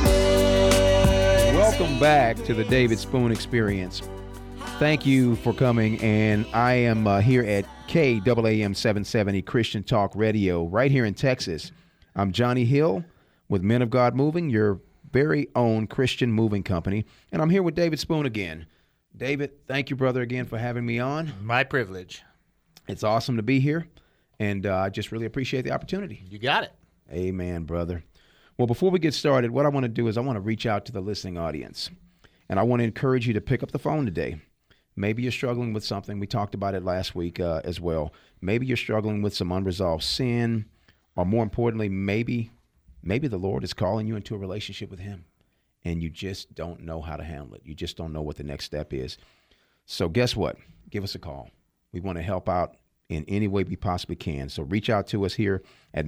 Welcome back to the David Spoon Experience. Thank you for coming, and I am here at KAAM 770 Christian Talk Radio right here in Texas. I'm Johnny Hill with Men of God Moving, your very own Christian moving company, and I'm here with David Spoon again. David, thank you, brother, again for having me on. My privilege. It's awesome to be here, and I just really appreciate the opportunity. You got it. Amen, brother. Well, before we get started, what I want to do is I want to reach out to the listening audience, and I want to encourage you to pick up the phone today. Maybe you're struggling with something. We talked about it last week as well. Maybe you're struggling with some unresolved sin, or more importantly, maybe the Lord is calling you into a relationship with him, and you just don't know how to handle it. You just don't know what the next step is. So guess what? Give us a call. We want to help out in any way we possibly can. So reach out to us here at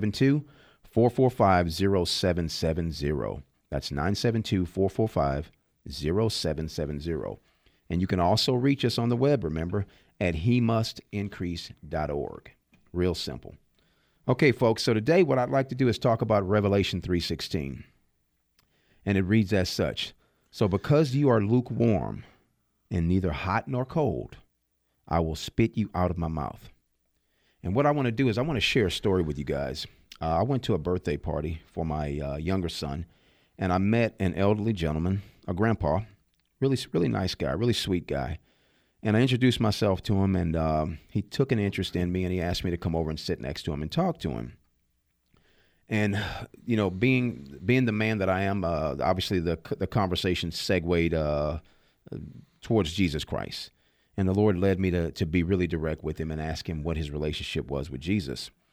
972-445-0770. That's 972-445-0770. And you can also reach us on the web, remember, at hemustincrease.org. Real simple. Okay, folks, so today what I'd like to do is talk about Revelation 3:16. And it reads as such: So because you are lukewarm and neither hot nor cold, I will spit you out of my mouth. And what I want to do is I want to share a story with you guys. I went to a birthday party for my younger son, and I met an elderly gentleman, a grandpa, really nice guy, really sweet guy. And I introduced myself to him, and he took an interest in me, and he asked me to come over and sit next to him and talk to him. And, being the man that I am, obviously the conversation segued towards Jesus Christ. And the Lord led me to be really direct with him and ask him what his relationship was with Jesus.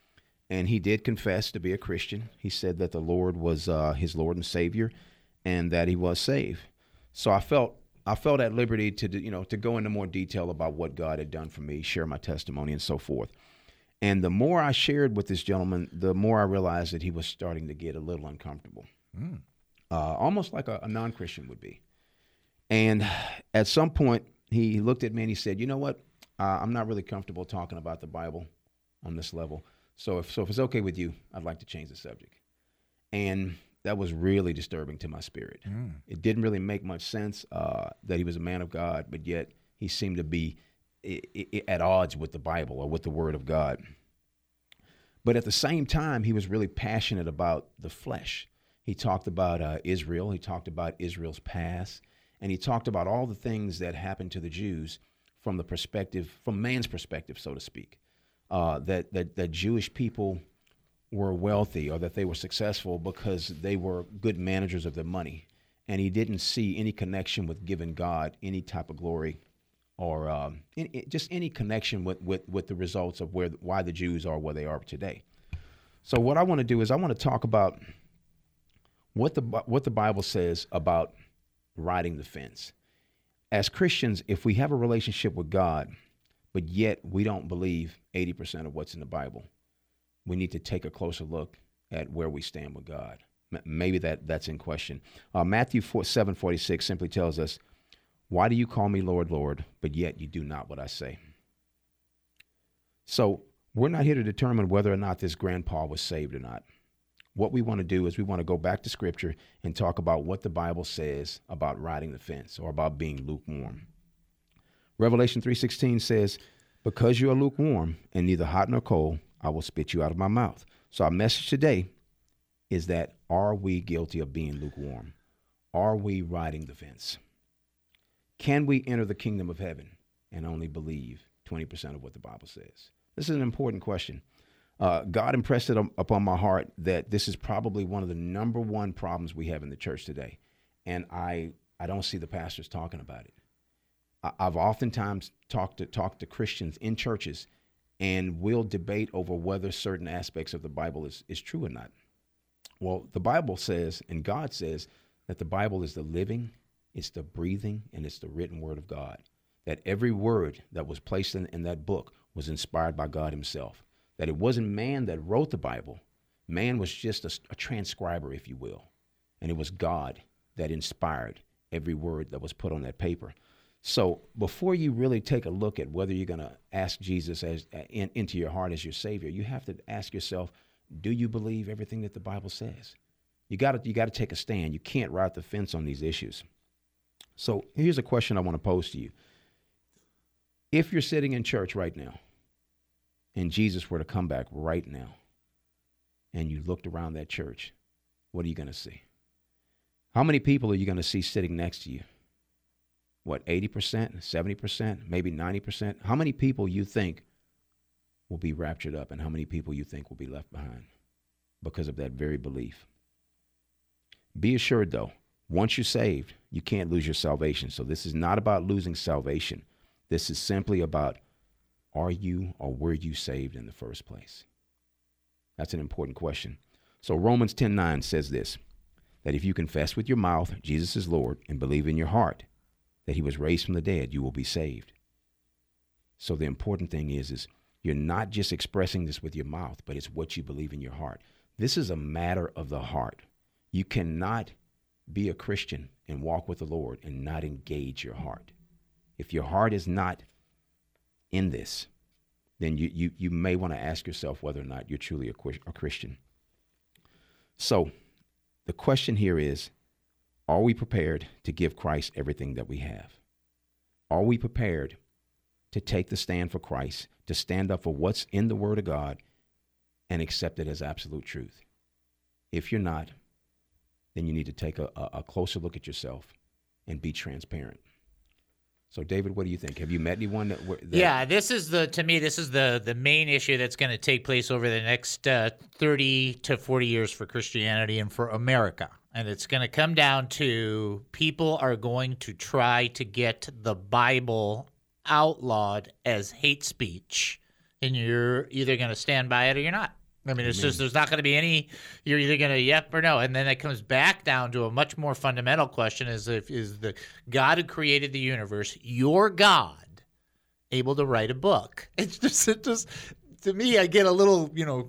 And he did confess to be a Christian. He said that the Lord was his Lord and Savior, and that he was saved. So I felt at liberty to go into more detail about what God had done for me, share my testimony, and so forth. And the more I shared with this gentleman, the more I realized that he was starting to get a little uncomfortable, almost like a non-Christian would be. And at some point, he looked at me and he said, "You know what? I'm not really comfortable talking about the Bible on this level. So if it's okay with you, I'd like to change the subject." And that was really disturbing to my spirit. It didn't really make much sense that he was a man of God, but yet he seemed to be at odds with the Bible or with the Word of God. But at the same time, he was really passionate about the flesh. He talked about Israel. He talked about Israel's past. And he talked about all the things that happened to the Jews from man's perspective, so to speak. That Jewish people were wealthy or that they were successful because they were good managers of their money. And he didn't see any connection with giving God any type of glory or just any connection with the results of why the Jews are where they are today. So what I want to do is I want to talk about what the Bible says about riding the fence. As Christians, if we have a relationship with God, but yet we don't believe 80% of what's in the Bible, we need to take a closer look at where we stand with God. Maybe that's in question. Matthew 7:46 simply tells us, "Why do you call me Lord, Lord, but yet you do not what I say?" So we're not here to determine whether or not this grandpa was saved or not. What we want to do is we want to go back to Scripture and talk about what the Bible says about riding the fence or about being lukewarm. Revelation 3:16 says, "Because you are lukewarm and neither hot nor cold, I will spit you out of my mouth." So our message today is that, are we guilty of being lukewarm? Are we riding the fence? Can we enter the kingdom of heaven and only believe 20% of what the Bible says? This is an important question. God impressed it upon my heart that this is probably one of the number one problems we have in the church today. And I don't see the pastors talking about it. I've oftentimes talked to Christians in churches, and we'll debate over whether certain aspects of the Bible is true or not. Well, the Bible says, and God says, that the Bible is the living, it's the breathing, and it's the written word of God. That every word that was placed in that book was inspired by God himself. That it wasn't man that wrote the Bible. Man was just a transcriber, if you will. And it was God that inspired every word that was put on that paper. So before you really take a look at whether you're going to ask Jesus into your heart as your Savior, you have to ask yourself, do you believe everything that the Bible says? You got to take a stand. You can't ride the fence on these issues. So here's a question I want to pose to you. If you're sitting in church right now, and Jesus were to come back right now, and you looked around that church, what are you going to see? How many people are you going to see sitting next to you? What, 80%, 70%, maybe 90%? How many people you think will be raptured up, and how many people you think will be left behind because of that very belief? Be assured, though, once you're saved, you can't lose your salvation. So this is not about losing salvation. This is simply about, are you or were you saved in the first place? That's an important question. So Romans 10:9 says this, that if you confess with your mouth Jesus is Lord and believe in your heart that he was raised from the dead, you will be saved. So the important thing is you're not just expressing this with your mouth, but it's what you believe in your heart. This is a matter of the heart. You cannot be a Christian and walk with the Lord and not engage your heart. If your heart is not in this, then you may want to ask yourself whether or not you're truly a Christian. So the question here is, are we prepared to give Christ everything that we have? Are we prepared to take the stand for Christ, to stand up for what's in the Word of God and accept it as absolute truth? If you're not, then you need to take a closer look at yourself and be transparent. So, David, what do you think? Have you met anyone that Yeah, to me, this is the main issue that's going to take place over the next 30 to 40 years for Christianity and for America. And it's going to come down to people are going to try to get the Bible outlawed as hate speech, and you're either going to stand by it or you're not. I mean, it's just, there's not going to be any, you're either going to yep or no. And then it comes back down to a much more fundamental question is the God who created the universe, your God, able to write a book? It just to me, I get a little,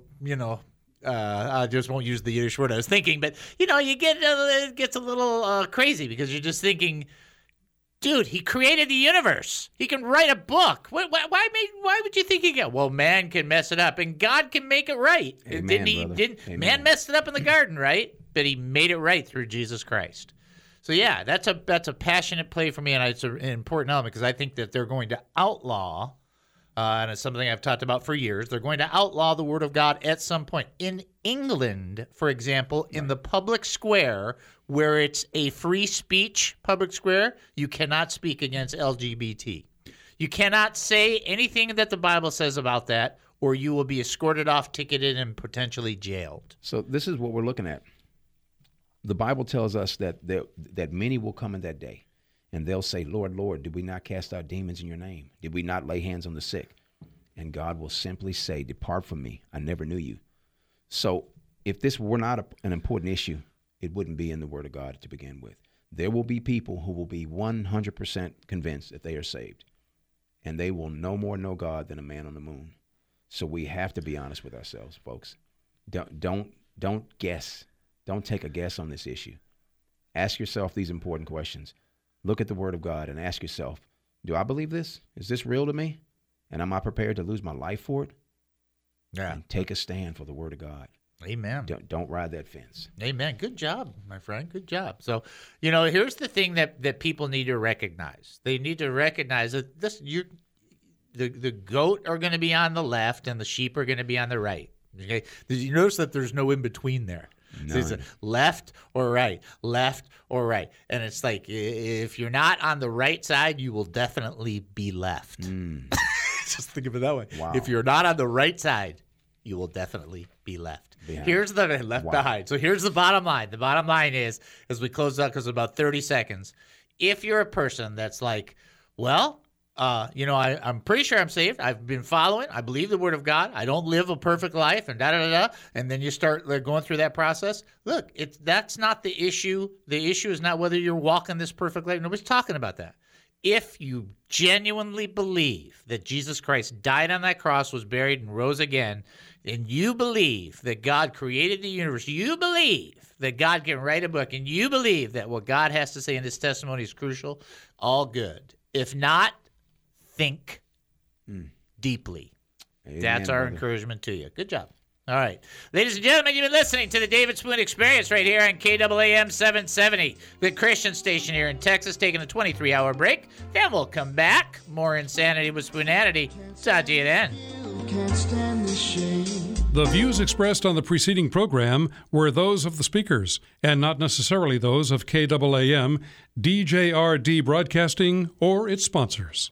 I just won't use the Yiddish word I was thinking, but, it gets a little crazy because you're just thinking, dude, he created the universe. He can write a book. Why would you think he can? Well, man can mess it up, and God can make it right. Amen, Man messed it up in the garden, right? But he made it right through Jesus Christ. So yeah, that's a passionate play for me, and it's an important element because I think that they're going to outlaw, and it's something I've talked about for years. They're going to outlaw the Word of God at some point. In England, for example, in the public square, where it's a free speech public square, you cannot speak against LGBT. You cannot say anything that the Bible says about that, or you will be escorted off, ticketed, and potentially jailed. So this is what we're looking at. The Bible tells us that many will come in that day, and they'll say, Lord, Lord, did we not cast out demons in your name? Did we not lay hands on the sick? And God will simply say, depart from me, I never knew you. So if this were not an important issue, it wouldn't be in the Word of God to begin with. There will be people who will be 100% convinced that they are saved, and they will no more know God than a man on the moon. So we have to be honest with ourselves, folks. Don't guess. Don't take a guess on this issue. Ask yourself these important questions. Look at the Word of God and ask yourself, do I believe this? Is this real to me? And am I prepared to lose my life for it? Yeah. And take a stand for the Word of God. Amen. Don't ride that fence. Amen. Good job, my friend. Good job. So, here's the thing that people need to recognize. They need to recognize that the goat are going to be on the left and the sheep are going to be on the right. Okay? Did you notice that there's no in between there? So it's left or right, and it's like if you're not on the right side, you will definitely be left. Just think of it that way. Wow. If you're not on the right side, you will definitely be left. Behind. Here's the left behind. So here's the bottom line. The bottom line is, as we close out, because about 30 seconds, if you're a person that's like, well, I'm pretty sure I'm saved. I've been following. I believe the Word of God. I don't live a perfect life, and da-da-da-da. And then you start going through that process. Look, that's not the issue. The issue is not whether you're walking this perfect life. Nobody's talking about that. If you genuinely believe that Jesus Christ died on that cross, was buried, and rose again, and you believe that God created the universe, you believe that God can write a book, and you believe that what God has to say in His testimony is crucial, all good. If not, think deeply. Amen, That's our brother. encouragement to you. Good job. All right. Ladies and gentlemen, you've been listening to the David Spoon Experience right here on KAAM 770, the Christian station here in Texas, taking a 23-hour break. Then we'll come back. More insanity with Spoonanity. Talk to you then. The views expressed on the preceding program were those of the speakers and not necessarily those of KAAM, DJRD Broadcasting, or its sponsors.